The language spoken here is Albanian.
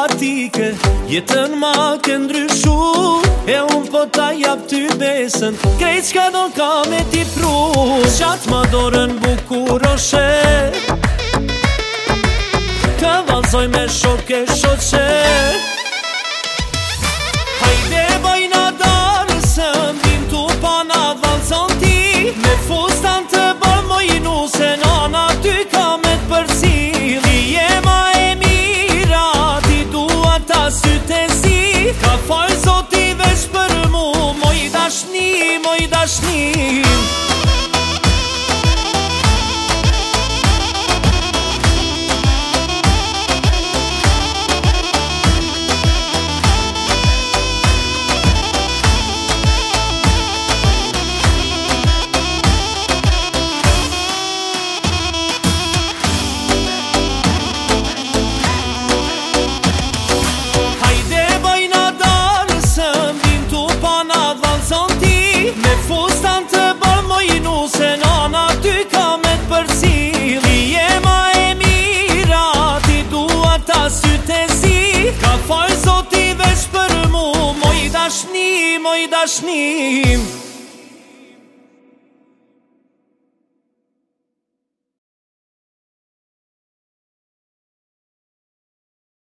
simpatike, jetën ma ke ndryshu, e unë po ta jap ty besën, krejt qka do ka me ti pru. Qatë ma dorën bukuroshe, ka valzoj me shoke shoqe. Hajde bajna darsën, dim tu pa na valzon ti, me fustan të bëm mojnu, se nana ty ka me t'përcil. Ti je ma e mira, ti dua ta sytë e zi, ka falë zoti veç për mu, moj dashni, moj dashni. Ka falë zoti veç për mu, moj dashni, moj dashni.